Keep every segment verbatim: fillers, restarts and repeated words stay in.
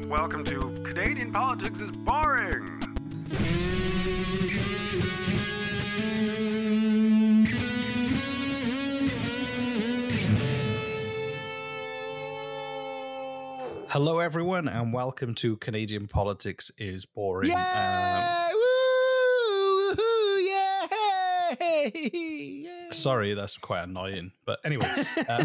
Welcome to Canadian Politics is Boring. Hello, everyone, and welcome to Canadian Politics is Boring. Yay! Um, Woo! Woohoo! Yay! Yay! Sorry, that's quite annoying. But anyway, uh,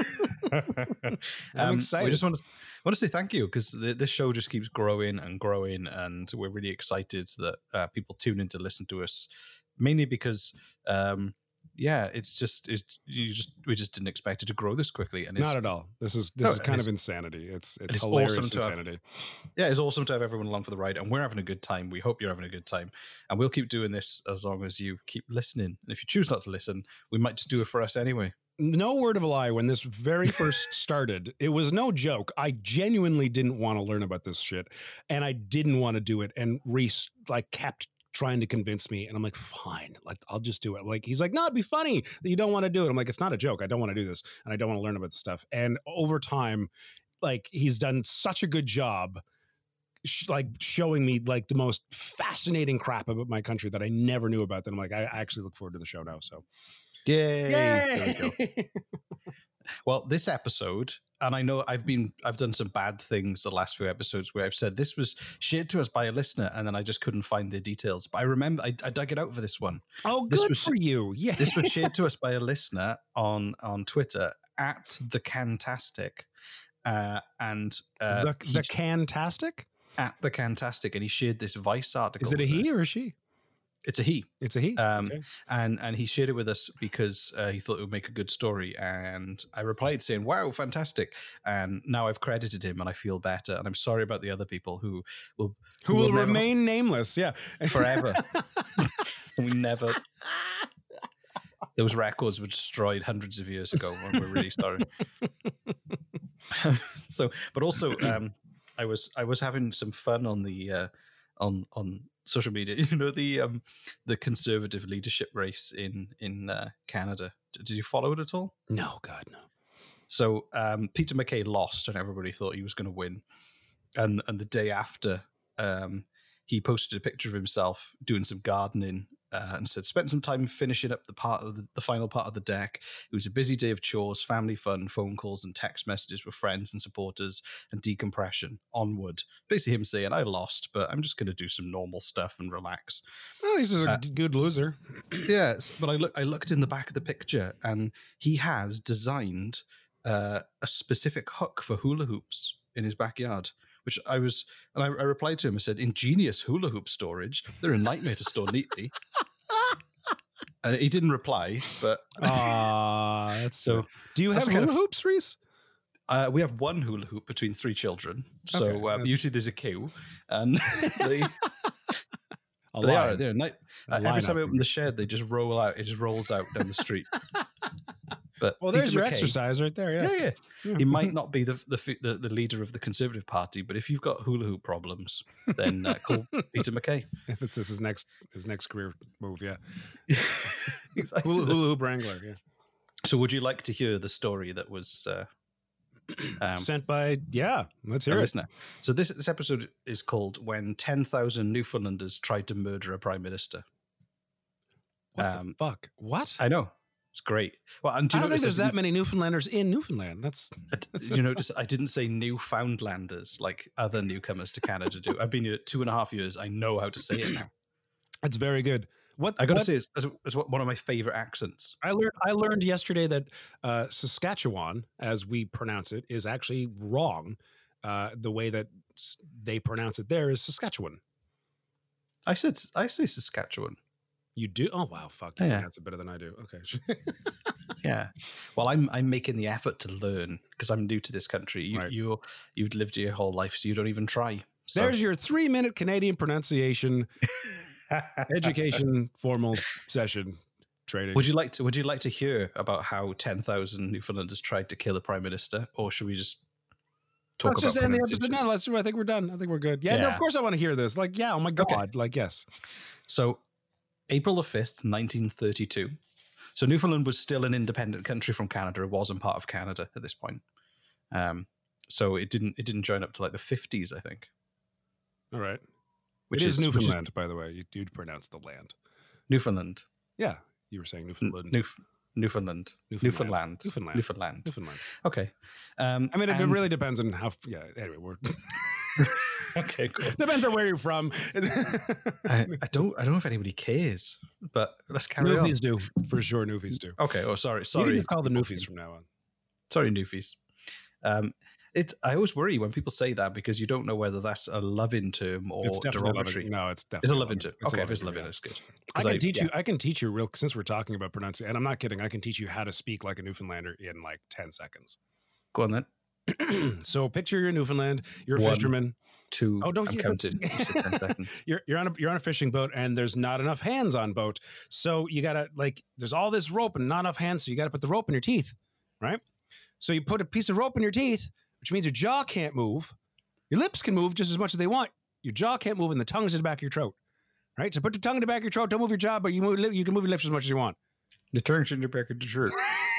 I'm um, excited. We just want to, want to say thank you because this show just keeps growing and growing, and we're really excited that uh, people tune in to listen to us. Mainly because, um, yeah, it's just it's, you just we just didn't expect it to grow this quickly, and it's, not at all. This is this No, is kind it's- of insanity. It's it's, it's hilarious awesome to have- insanity. yeah, it's awesome to have everyone along for the ride, and we're having a good time. We hope you're having a good time, and we'll keep doing this as long as you keep listening. And if you choose not to listen, we might just do it for us anyway. No word of a lie. When this very first started, it was no joke. I genuinely didn't want to learn about this shit, and I didn't want to do it. And Reese like kept trying to convince me, and I'm like, fine, like I'll just do it. Like he's like, no, it'd be funny that you don't want to do it. I'm like, it's not a joke. I don't want to do this, and I don't want to learn about this stuff. And over time, like he's done such a good job, sh- like showing me like the most fascinating crap about my country that I never knew about. That I'm like, I actually look forward to the show now. So, Yay! There we go. yay! Well, this episode, and I know I've been I've done some bad things the last few episodes where I've said this was shared to us by a listener, and then I just couldn't find the details. But I remember I, I dug it out for this one. Oh, This good was- for you. Yeah, This was shared to us by a listener on on Twitter at the Cantastic, uh, and uh, the, he- the Cantastic. at the Cantastic, and he shared this Vice article. Is it a with he us. or a she? It's a he. It's a he. Um, Okay. and and he shared it with us because uh, he thought it would make a good story. And I replied saying, "Wow, fantastic!" And now I've credited him, and I feel better. And I'm sorry about the other people who will Who will never- remain nameless? Yeah, forever. We never. Those records were destroyed hundreds of years ago, and we're really sorry. So, but also, um, I was I was having some fun on the uh, on on social media. You know, the um, the conservative leadership race in in uh, Canada. Did you follow it at all? No, God, no. So um, Peter MacKay lost, and everybody thought he was going to win. And and the day after, um, he posted a picture of himself doing some gardening uh, and said, "Spent some time finishing up the part of the, the final part of the deck. It was a busy day of chores, family fun, phone calls, and text messages with friends and supporters, and decompression. Onward." Basically, him saying, "I lost, but I'm just going to do some normal stuff and relax." Well, he's a Uh, good loser. Yes, but I look. I looked in the back of the picture, and he has designed uh, a specific hook for hula hoops in his backyard. Which I was, and I, I replied to him. I said, "Ingenious hula hoop storage. They're a nightmare to store neatly." And he didn't reply, but Ah, that's so so. Do you that's have kind hula of- hoops, Reese? uh, we have one hula hoop between three children. So Okay, um, that's- usually there's a queue, and they, A they are line. they're a night. A Uh, every time I lineup. open the shed, they just roll out. It just rolls out down the street. But Well, there's Peter your MacKay- exercise right there. Yeah. Yeah, yeah. Yeah. He might not be the, the the the leader of the Conservative Party, but if you've got hula hoop problems, then uh, call Peter MacKay. That's his next his next career move. Yeah, Exactly. hula, hula hoop wrangler. Yeah, So, would you like to hear the story that was uh, um, sent by. Yeah, let's a hear it. listener? So, this this episode is called "When Ten Thousand Newfoundlanders Tried to Murder a Prime Minister." What Um, the fuck? What? I know it's great. Well, and do I you don't think notice there's I that didn't- many Newfoundlanders in Newfoundland. That's I d- Did you notice I didn't say Newfoundlanders like other newcomers to Canada do? I've been here two and a half years. I know how to say it now. that's very good. What I got to what- say, it's, it's, it's one of my favorite accents. I learned I learned yesterday that uh, Saskatchewan, as we pronounce it, is actually wrong. Uh, the way that s- they pronounce it there is Saskatchewan. I said I say Saskatchewan. You do? Oh wow, fuck! You Yeah. pronounce it better than I do. Okay. Yeah. Well, I'm I'm making the effort to learn because I'm new to this country. You Right. you you've lived here your whole life, so you don't even try. So. There's your three minute Canadian pronunciation education formal session training. Would you like to Would you like to hear about how ten thousand Newfoundlanders tried to kill a prime minister, or should we just talk Let's about just end the episode. pronunciation? No, let's do. I think we're done. I think we're good. Yeah, no, Yeah. of course I want to hear this. Like, yeah, oh my god, Okay. like yes. So, April the fifth, nineteen thirty-two. So Newfoundland was still an independent country from Canada. It wasn't part of Canada at this point. Um, so it didn't it didn't join up to like the fifties, I think. All right. Which Which is, is which is Newfoundland, by the way. You, you'd pronounce the land. Newfoundland. Yeah, you were saying N- Newfoundland. Newf- Newfoundland. Newfoundland. Newfoundland. Newfoundland. Newfoundland. Newfoundland. Okay. Um, I mean, it, it and- really depends on how. Yeah. Anyway, we're Okay, cool. depends on where you're from. I, I don't I don't know if anybody cares, but let's carry on. Newfies do for sure. Newfies do. Okay. Oh, sorry. You Sorry. can just call them Newfies from now on. Sorry, Newfies. Um, it. I always worry when people say that because you don't know whether that's a loving term or It's definitely derogatory. loving. No, it's definitely It's a loving term. It's a Okay, if it's loving, loving, yeah. it's good. I 'Cause can teach yeah. you. I can teach you real. Since we're talking about pronouncing, and I'm not kidding. I can teach you how to speak like a Newfoundlander in like ten seconds. Go on then. So picture you're in Newfoundland. You're a One. fisherman. Two. Oh, don't I'm you- counting. You said ten seconds. You're you're on a you're on a fishing boat, and there's not enough hands on boat. So you gotta like there's all this rope and not enough hands. So you gotta put the rope in your teeth, right? So you put a piece of rope in your teeth, which means your jaw can't move. Your lips can move just as much as they want. Your jaw can't move, and the tongue's in the back of your throat. Right? So put the tongue in the back of your throat. Don't move your jaw, but you move, you can move your lips as much as you want. The tongue's in the back of the shirt.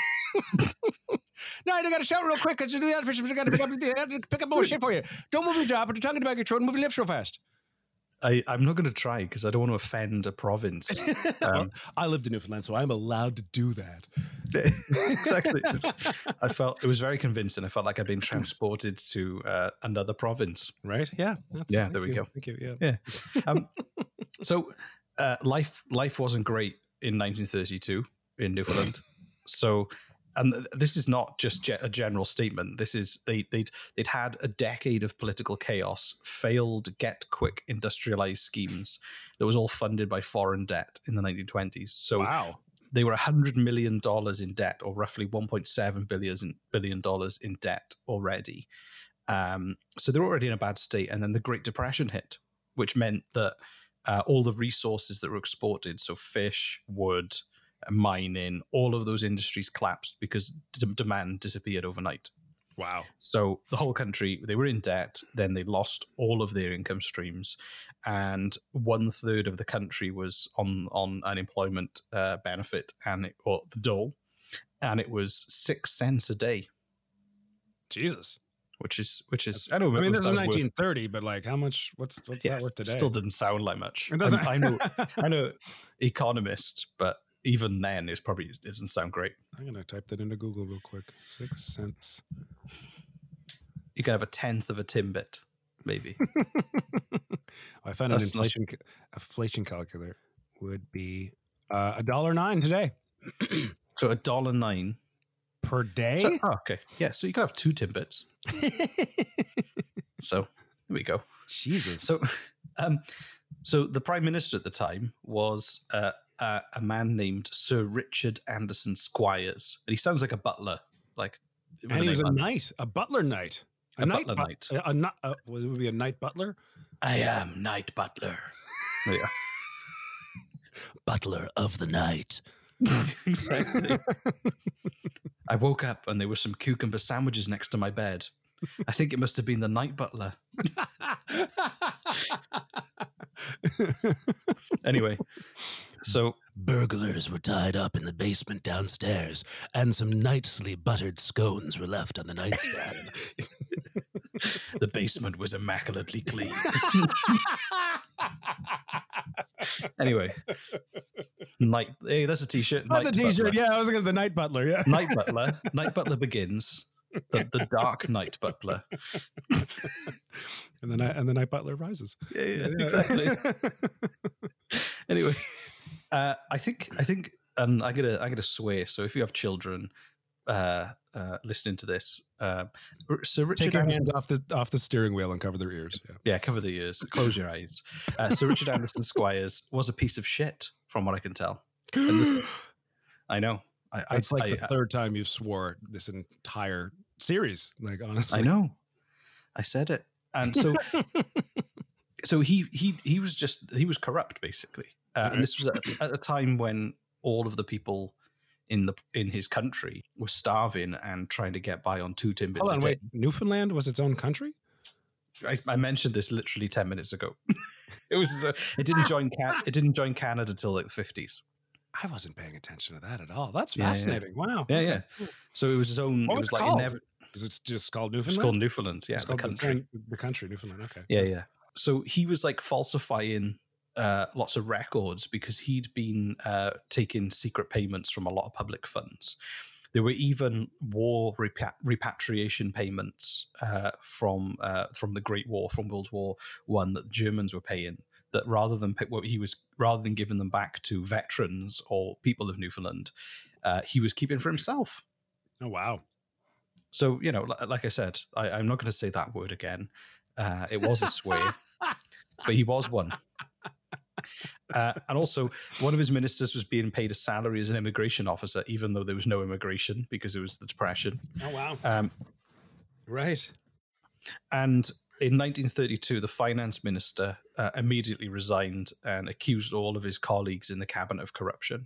No, I got to shout real quick because the other fishermen got to pick up, they gotta pick up more shit for you. Don't move your jaw, put your tongue in the back of your throat and move your lips real fast. I, I'm not going to try because I don't want to offend a province. Um, I lived in Newfoundland, so I'm allowed to do that. exactly. I felt it was very convincing. I felt like I'd been transported to uh, another province. Right? Yeah. That's, Yeah, thank there we you, go. Thank you. Yeah. Yeah. Um, so uh, life life wasn't great in nineteen thirty-two in Newfoundland. So, and th- this is not just ge- a general statement. This is they they'd they'd had a decade of political chaos, failed get quick industrialized schemes that was all funded by foreign debt in the nineteen twenties. So Wow. they were one hundred million dollars in debt, or roughly one point seven billion dollars in debt already. Um, so they're already in a bad state. And then the Great Depression hit, which meant that uh, all the resources that were exported, so fish, wood, mining, all of those industries collapsed because d- demand disappeared overnight. Wow. So the whole country, they were in debt, then they lost all of their income streams, and one third of the country was on on unemployment uh, benefit and it, or the dole, and it was six cents a day, Jesus. which is which is I, know I mean, it this was- is that was worth- nineteen thirty, but like, how much? What's what's yeah, that worth today? still didn't sound like much. It doesn't. I, I know, I know, economist, but even then, it's probably it doesn't sound great. I'm gonna type that into Google real quick. Six cents. You can have a tenth of a Timbit, maybe. I found That's an not- inflation inflation calculator would be uh, a dollar nine today So a dollar nine. per day. So, oh, okay, yeah. So you can have two Timbits. So there we go. Jesus. So, um, so the prime minister at the time was uh, uh, a man named Sir Richard Anderson Squires, and he sounds like a butler, like. with and a he was a name like- knight, a butler knight, A butler bu- knight. A, a, kni- uh, would it be a knight butler? I am Knight Butler. Yeah, Butler of the night. exactly. I woke up and there were some cucumber sandwiches next to my bed. I think it must have been the night butler. Anyway, so Burglars were tied up in the basement downstairs, and some nicely buttered scones were left on the nightstand. the basement was immaculately clean. Anyway, night. Hey, that's a t-shirt. That's Night a t-shirt. Butler. Yeah, I was looking at the night butler. Yeah. Night Butler. Night Butler begins. The, the Dark Night Butler. and the night and the night butler rises. Yeah, yeah, exactly. Anyway, uh, I think I think, and I'm gonna I'm gonna swear. So if you have children uh, uh, listening to this, uh, Sir Richard Take your Anderson, hands off the off the steering wheel and cover their ears. Yeah. yeah, cover the ears, close your eyes. Uh, Sir Richard Anderson Squires was a piece of shit, from what I can tell. And this, I know. I, It's I, like I, the third time you've swore this entire series. Like honestly, I know. I said it. And so so he he he was just he was corrupt basically. Uh, and this was at, at a time when all of the people in the in his country were starving and trying to get by on two timbits Hold a on, day. wait. Newfoundland was its own country? I, I mentioned this literally ten minutes ago. It was uh, it didn't join Can- it didn't join Canada till like the fifties. I wasn't paying attention to that at all. That's Yeah, yeah. fascinating. Wow. Yeah, yeah. So it was his own. What it was was it like called? inev- Is it just called Newfoundland? It's called Newfoundland, yeah, It's the called country. The, the country, Newfoundland, okay. Yeah, yeah. So he was like falsifying uh, lots of records because he'd been uh, taking secret payments from a lot of public funds. There were even war repa- repatriation payments uh, from uh, from the Great War, from World War One, that the Germans were paying. That rather than pick what he was, rather than giving them back to veterans or people of Newfoundland, uh, he was keeping for himself. Oh wow! So you know, like I said, I, I'm not going to say that word again. Uh, it was a swear, but he was one. Uh, and also, one of his ministers was being paid a salary as an immigration officer, even though there was no immigration because it was the Depression. Oh, wow. Um, right. And in nineteen thirty-two, the finance minister uh, immediately resigned and accused all of his colleagues in the cabinet of corruption.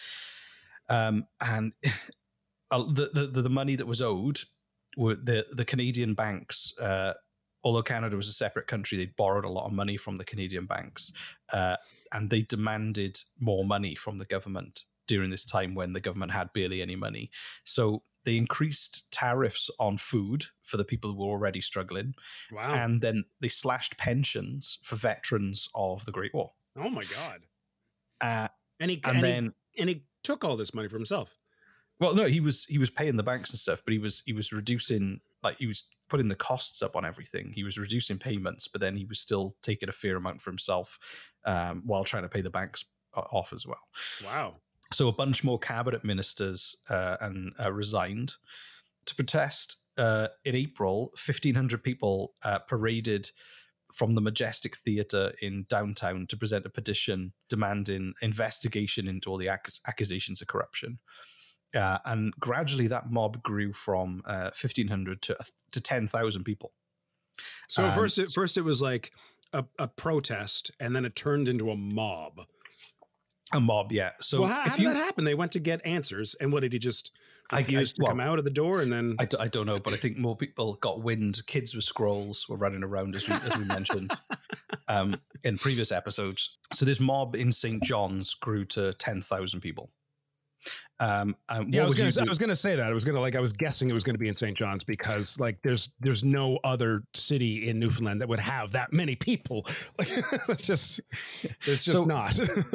Um, and uh, the, the the money that was owed, were the, the Canadian banks, uh, although Canada was a separate country, they borrowed a lot of money from the Canadian banks, uh, and they demanded more money from the government during this time when the government had barely any money. So they increased tariffs on food for the people who were already struggling. Wow. And then they slashed pensions for veterans of the Great War. Oh, my God. Uh, and he, and, and, then, he, and he took all this money for himself. Well, no, he was he was paying the banks and stuff, but he was he was reducing, like he was putting the costs up on everything. He was reducing payments, but then he was still taking a fair amount for himself um, while trying to pay the banks off as well. Wow. So a bunch more cabinet ministers uh, and uh, resigned to protest. Uh, in April, fifteen hundred people uh, paraded from the Majestic Theatre in downtown to present a petition demanding investigation into all the ac- accusations of corruption. Uh, and gradually that mob grew from uh, fifteen hundred to to ten thousand people. So um, first, it, first it was like a, a protest, and then it turned into a mob. A mob, yeah. So well, how, how if did you, that happen? They went to get answers, and what did he just refuse I, I, to well, come out of the door? And then I, d- I don't know, but I think more people got wind. Kids with scrolls were running around, as we, as we mentioned um, in previous episodes. So this mob in Saint John's grew to ten thousand people. Um, um, yeah, I what was would gonna you say, I do? was gonna say that I was gonna like I was guessing it was gonna be in Saint John's because like there's there's no other city in Newfoundland that would have that many people. Like it's just there's just So- not.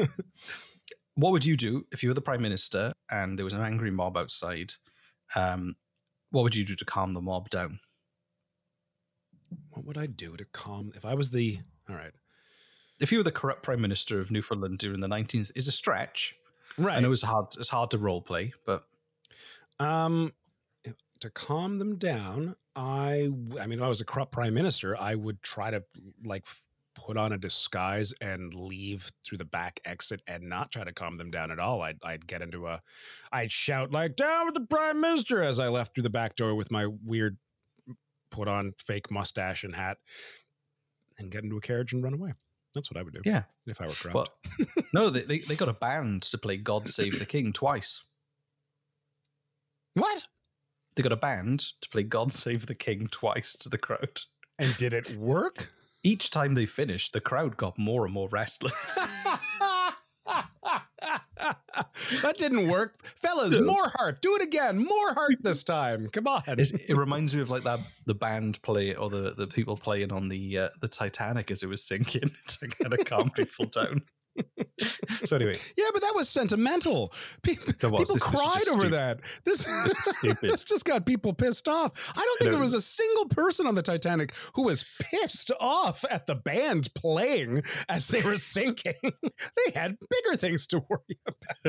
What would you do if you were the prime minister and there was an angry mob outside? Um, what would you do to calm the mob down? What would I do to calm if I was the all right? If you were the corrupt prime minister of Newfoundland during the nineteenth, is a stretch. Right. I know it's hard. It's hard to role play, but Um, to calm them down, I, I mean, if I was a corrupt prime minister, I would try to like f- put on a disguise and leave through the back exit and not try to calm them down at all. I'd, I'd get into a, I'd shout like "down with the prime minister" as I left through the back door with my weird, put on fake mustache and hat, and get into a carriage and run away. That's what I would do. yeah. If I were corrupt. Well, no, they, they they got a band to play "God Save the King" twice. What? They got a band to play "God Save the King" twice to the crowd. And did it work? Each time they finished, the crowd got more and more restless. That didn't work. Fellas, more heart. Do it again. More heart this time. Come on. It's, it reminds me of like that the band play or the, the people playing on the uh, the Titanic as it was sinking to kind of calm people down. So anyway, Yeah, but that was sentimental. People, There was. people This- this was cried just over stupid. that. This, This was stupid. this just got people pissed off. I don't think know. there was a single person on the Titanic who was pissed off at the band playing as they were sinking. They had bigger things to worry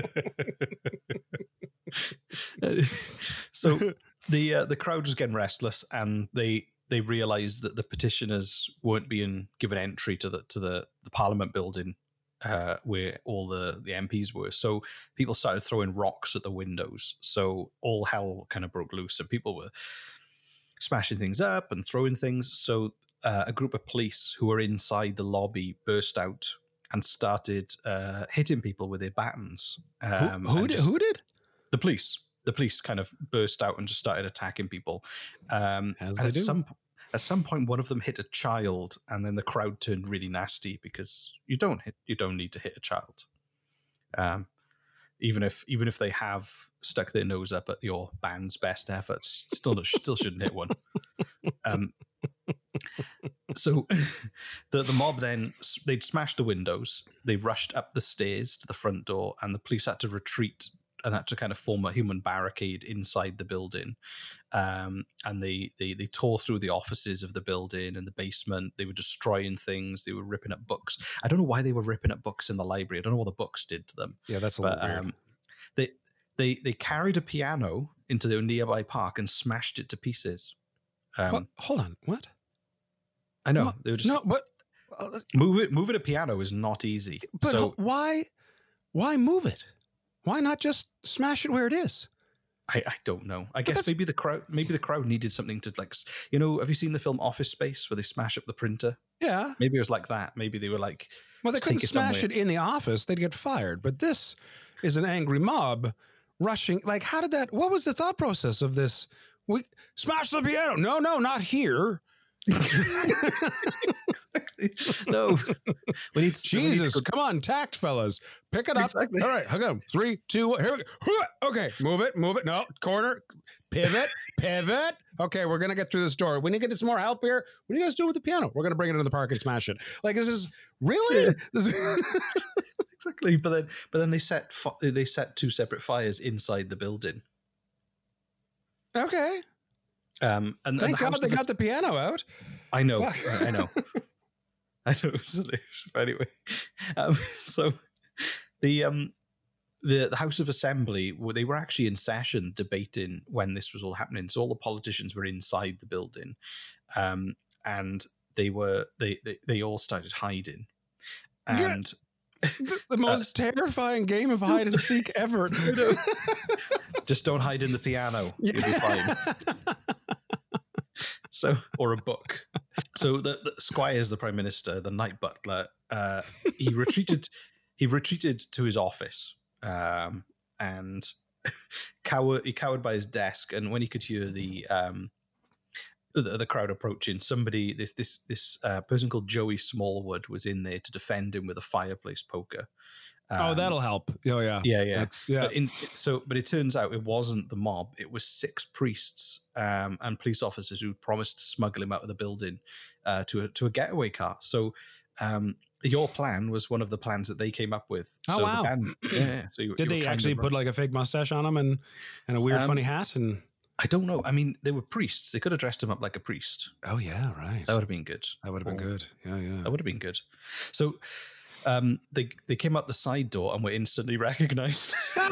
about. so the uh, the crowd was getting restless, and they they realised that the petitioners weren't being given entry to the to the, the Parliament building uh, where all the, the M Ps were. So people started throwing rocks at the windows. So all hell kind of broke loose, and people were smashing things up and throwing things. So uh, a group of police who were inside the lobby burst out and started uh, hitting people with their batons. Um, who, who, and did, just- who did? the police. The police kind of burst out and just started attacking people. Um, As and they at do. some at some point, one of them hit a child, and then the crowd turned really nasty because you don't hit, you don't need to hit a child. Um, even if even if they have stuck their nose up at your band's best efforts, still still shouldn't hit one. Um, so the the mob then they'd smashed the windows, they rushed up the stairs to the front door, and the police had to retreat and had to kind of form a human barricade inside the building. Um, and they, they they tore through the offices of the building and the basement. They were destroying things. They were ripping up books. I don't know why they were ripping up books in the library. I don't know what the books did to them. Yeah, that's a but, little weird. Um, they they they carried a piano into the nearby park and smashed it to pieces. Um, What? Hold on, what? I know What? they were just No, but uh, move it. Moving a piano is not easy. but so why? Why move it? Why not just smash it where it is? I, I don't know. I guess that's- maybe the crowd maybe the crowd needed something to like. s- You know, have you seen the film Office Space where they smash up the printer? Yeah. Maybe it was like that. Maybe they were like, Well, they "Let's couldn't take it smash somewhere." it in the office; they'd get fired. But this is an angry mob rushing. Like, how did that? What was the thought process of this? We smash the piano. No, no, not here. No, we need we need to Jesus, go- come on, tact, fellas. Pick it up. Exactly. All right, hang on. Three, two, one. Here we go. Okay, move it, move it. No, corner, pivot, pivot. Okay, we're going to get through this door. We need to get some more help here. What do you guys do with the piano? We're going to bring it into the park and smash it. Like, this is really? Yeah. This is- exactly. But then, but then they set fi- they set two separate fires inside the building. okay. Um, and, and Thank the house God they of- got the piano out. I know, Fuck. I know, I know. It was hilarious. But anyway, um, so the um the the House of Assembly, well, they were actually in session debating when this was all happening. So all the politicians were inside the building, um, and they were they they, they all started hiding, Yeah. and The, the most terrifying game of hide and seek ever. just don't hide in the piano. You'll be fine. So, or a book. So the, the Squires, the Prime Minister, the Night Butler, uh, he retreated. He retreated to his office, um, and cowered. He cowered by his desk. And when he could hear the um, the, the crowd approaching, somebody, this this this uh, person called Joey Smallwood, was in there to defend him with a fireplace poker. Oh, Um, that'll help. Oh, yeah. yeah, yeah. That's, yeah. But in, so, but it turns out it wasn't the mob. It was six priests um, and police officers who promised to smuggle him out of the building uh, to a to a getaway car. So, um, your plan was one of the plans that they came up with. Oh, so wow. The band, yeah. So you, Did you were they kind actually of put right. like a fake mustache on him and, and a weird Um, funny hat? And I don't know. I mean, they were priests. They could have dressed him up like a priest. oh yeah, right. That would have been good. That would have been Or- good. Yeah, yeah. That would have been good. So. Um, they they came out the side door and were instantly recognized.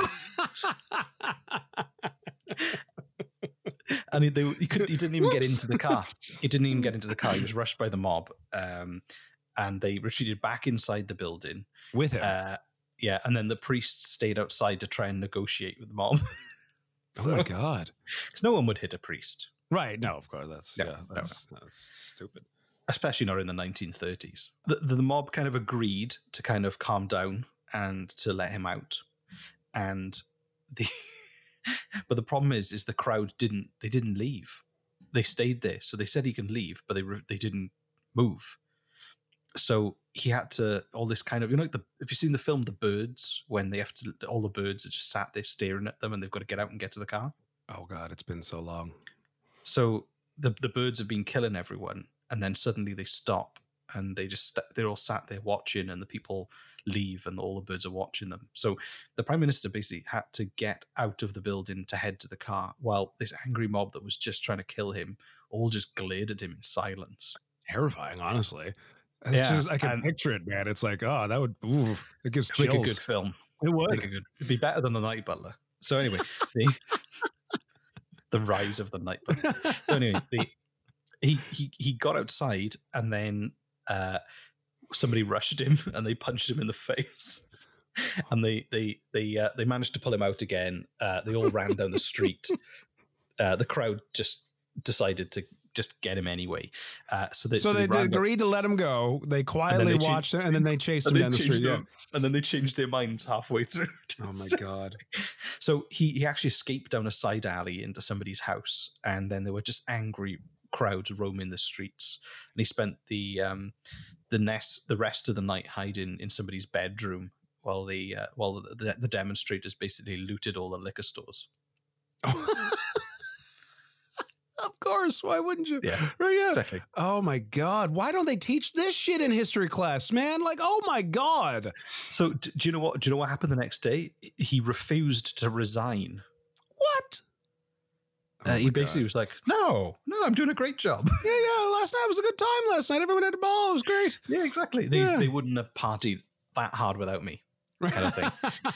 And he, they, he couldn't. He didn't even get Whoops. into the car. He didn't even get into the car. He was rushed by the mob, um, and they retreated back inside the building. With him. Uh, yeah, and then the priests stayed outside to try and negotiate with the mob. oh my God. Because no one would hit a priest, Right. No, of course. That's, No, yeah, no, that's, that's stupid. especially not in the nineteen thirties. The, the, the mob kind of agreed to kind of calm down and to let him out, and the but the problem is, is the crowd didn't. They didn't leave. They stayed there. So they said he can leave, but they re- they didn't move. So he had to all this kind of you know like the if you've seen the film The Birds, when they have to all the birds are just sat there staring at them and they've got to get out and get to the car. Oh God, it's been so long. So the the birds have been killing everyone, and then suddenly they stop and they just st- they're all sat there watching, and the people leave, and all the birds are watching them. So the Prime Minister basically had to get out of the building to head to the car, while this angry mob that was just trying to kill him all just glared at him in silence. Terrifying, honestly. It's Yeah, just I can and- picture it, man. It's like, oh, that would ooh, it gives It's like a chills. good film. It would. Like a good, it'd be better than The Night Butler. So anyway, the, the rise of the Night Butler. So anyway, the, he he he got outside, and then uh, somebody rushed him and they punched him in the face. And they they they uh, they managed to pull him out again. Uh, they all ran down the street. Uh, the crowd just decided to just get him anyway. Uh, so they, so they, they ran down- agreed to let him go. They quietly they changed- watched him, and then they chased him and, they down the changed street. Yeah. their- and then they changed their minds halfway through. Oh my God. So he, he actually escaped down a side alley into somebody's house, and then there were just angry crowds roaming the streets. And he spent the um, the nest the rest of the night hiding in somebody's bedroom while the uh, while the, the, the demonstrators basically looted all the liquor stores. Of course. Why wouldn't you? Yeah, Right, yeah. exactly. Oh my God. Why don't they teach this shit in history class, man? Like, oh my God. So d- do you know what? Do you know what happened the next day? He refused to resign. What? Uh, Oh he my basically God. was like, "No, no, I'm doing a great job." Yeah, yeah. Last night was a good time. Last night, everyone had a ball. It was great. Yeah, exactly. They Yeah. they wouldn't have partied that hard without me, kind of thing.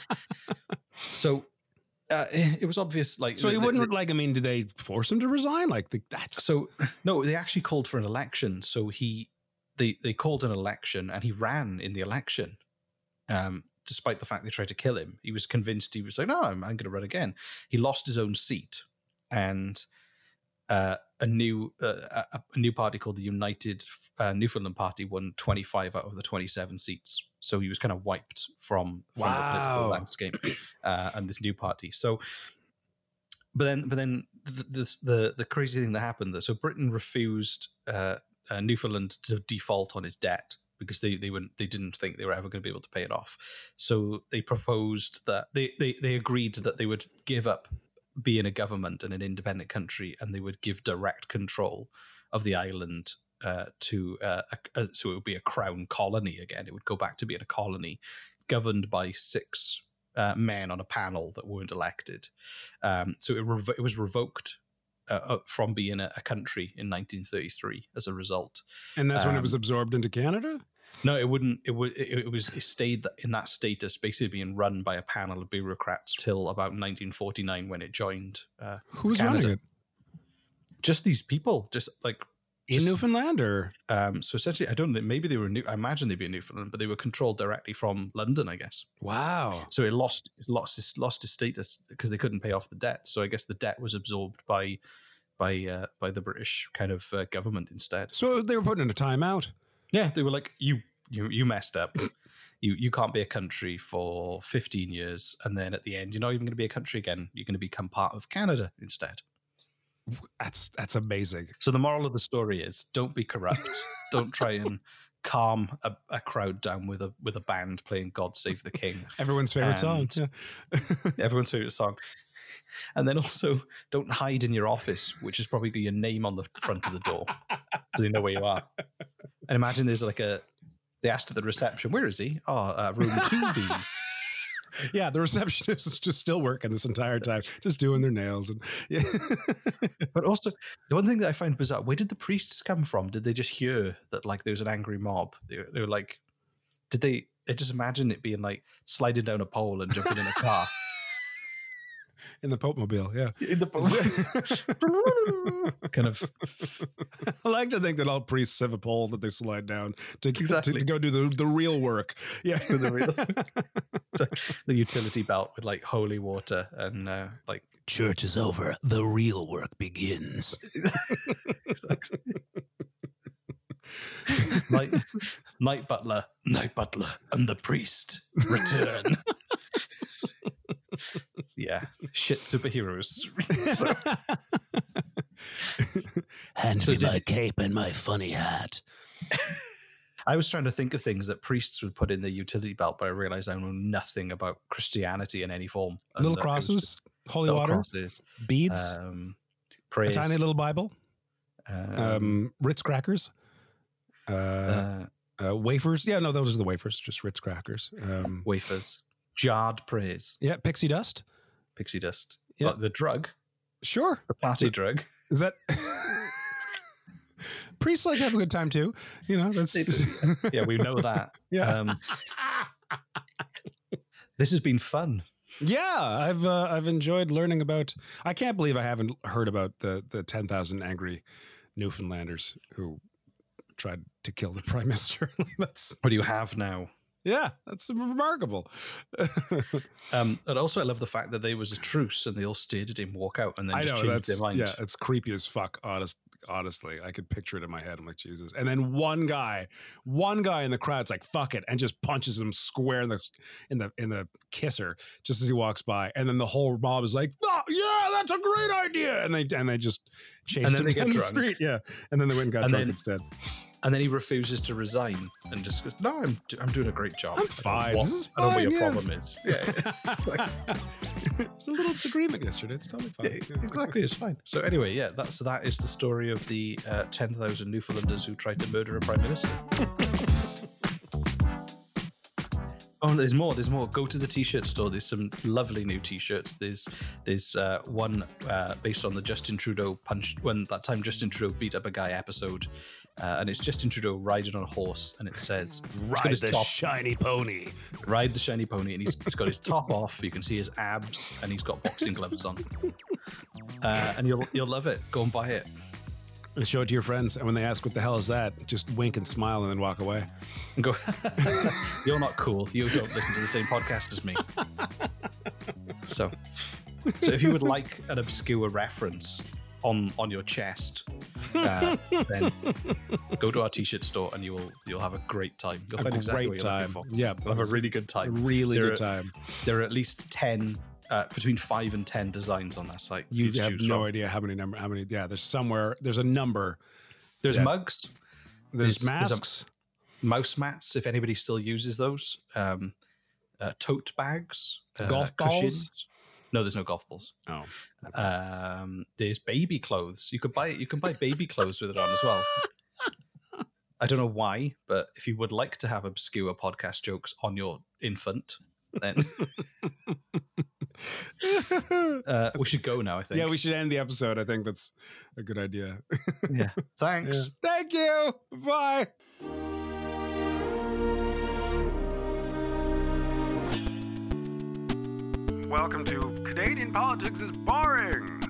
So uh, it was obvious. Like, So he the- wouldn't the- like. I mean, did they force him to resign? Like the, that's So no, they actually called for an election. So he they they called an election, and he ran in the election. Um, despite the fact they tried to kill him, he was convinced. He was like, "No, I'm, I'm going to run again." He lost his own seat, and uh, a new uh, a, a new party called the United uh, Newfoundland Party won twenty-five out of the twenty-seven seats. So he was kind of wiped from, from the Wow. political landscape, uh, and this new party. So, but then, but then the the the, the crazy thing that happened that so Britain refused uh, uh, Newfoundland to default on his debt because they they wouldn't they didn't think they were ever going to be able to pay it off. So they proposed that they they they agreed that they would give up being a government and an independent country, and they would give direct control of the island uh, to uh, a, a, so it would be a crown colony again. It would go back to being a colony governed by six uh, men on a panel that weren't elected. Um, so it, revo- it was revoked uh, uh, from being a, a country in nineteen thirty-three as a result. and that's when it um, was absorbed into Canada. No, it wouldn't. It would. It, it was. It stayed in that status, basically being run by a panel of bureaucrats till about nineteen forty-nine, when it joined. Uh, Who was Canada. running it just these people, just like in just- Newfoundland, or Um, so essentially, I don't know. Maybe they were new. I imagine they'd be in Newfoundland, but they were controlled directly from London, I guess. wow? So it lost it lost its lost its status because they couldn't pay off the debt. So I guess the debt was absorbed by by uh, by the British kind of uh, government instead. So they were put in a timeout. Yeah, they were like, you you you messed up. You you can't be a country for fifteen years, and then at the end, you're not even going to be a country again. You're going to become part of Canada instead. That's that's amazing. So the moral of the story is: don't be corrupt. Don't try and calm a, a crowd down with a with a band playing "God Save the King," Everyone's favorite song. And- Yeah. everyone's favorite song. And then also, don't hide in your office, which is probably your name on the front of the door, so they know where you are. And imagine there's like a. They asked at the reception, "Where is he?" Oh, uh, room two B. Yeah, the receptionist is just still working this entire time, just doing their nails. And yeah. But also, the one thing that I find bizarre: where did the priests come from? Did they just hear that like there was an angry mob? They, were- they were like, did they? I just imagine it being like sliding down a pole and jumping in a car. In the Pope Mobile, yeah. In the kind of. I like to think that all priests have a pole that they slide down to, Exactly. to, to go do the, the real work. Yeah. the real the utility belt with like holy water and uh, like Church is over. The real work begins. exactly. night, night butler, night butler, and the priest return. Yeah, shit superheroes. Hand So me did my you- cape and my funny hat. I was trying to think of things that priests would put in their utility belt, but I realized I know nothing about Christianity in any form. And Little that it was crosses, just holy little water, crosses, beads, um, a praise, tiny little Bible, um, um, Ritz crackers, uh, uh, uh, wafers. Yeah, no, those are the wafers, just Ritz crackers. Um, wafers, jarred praise, yeah, pixie dust. pixie dust, Yeah. Like the drug, Sure. the party drug. Is that priests like to have a good time too? You know, that's They do, Yeah, we know that. yeah. Um, this has been fun. Yeah, I've uh, I've enjoyed learning about. I can't believe I haven't heard about the the ten thousand angry Newfoundlanders who tried to kill the prime minister. That's What do you have now? yeah, that's remarkable. Um, and also, I love the fact that there was a truce and they all stared at him walk out and then I just know changed that's their mind. yeah, it's creepy as fuck. Honest, honestly, I could picture it in my head. I'm like Jesus, and then one guy, one guy in the crowd's like fuck it, and just punches him square in the in the in the kisser just as he walks by, and then the whole mob is like, oh, yeah, that's a great idea, and they and they just chased And then him they get down the drunk. street, yeah, and then they went and got And drunk then- instead. And then he refuses to resign and just goes, no, I'm, do- I'm doing a great job. I'm I don't know fine. what- This is I don't know what fine, your yeah." problem is. Yeah, it's like, It's a little disagreement yesterday. It's totally fine. yeah, exactly, it's fine. So anyway, yeah, that's that is the story of the uh, ten thousand Newfoundlanders who tried to murder a prime minister. Oh, no, there's more. There's more. Go to the t-shirt store. There's some lovely new t-shirts. There's there's uh, one uh, based on the Justin Trudeau punch when that time Justin Trudeau beat up a guy episode, uh, and it's Justin Trudeau riding on a horse, and it says it's got Ride his the top, shiny pony. ride the shiny pony, and he's, he's got his top off. You can see his abs, and he's got boxing gloves on. Uh, and you'll you'll love it. Go and buy it. And show it to your friends, and when they ask what the hell is that, just wink and smile and then walk away. And go. You're not cool. You don't listen to the same podcast as me. So, so if you would like an obscure reference on on your chest, uh, then go to our t-shirt store and you will you'll have a great time. You'll A find exactly great what you're time. looking for. Yeah, You'll have a really good A time. really There good are- time. There are at least ten, uh, between five and ten designs on that site. for You to have choose no from. idea how many number, how many. Yeah, there's somewhere. There's a number. There's Yeah. mugs. There's, There's- there's a- masks. Mouse mats, if anybody still uses those. Um, uh, tote bags. Uh, Golf balls? cushions. No, there's no golf balls. Oh, Um, there's baby clothes. You could buy you can buy baby clothes with it on as well. I don't know why, but if you would like to have obscure podcast jokes on your infant, then uh, we should go now. I think. yeah. We should end the episode. I think that's a good idea. yeah. Thanks. Thank you. Bye. Welcome to Canadian Politics is Boring.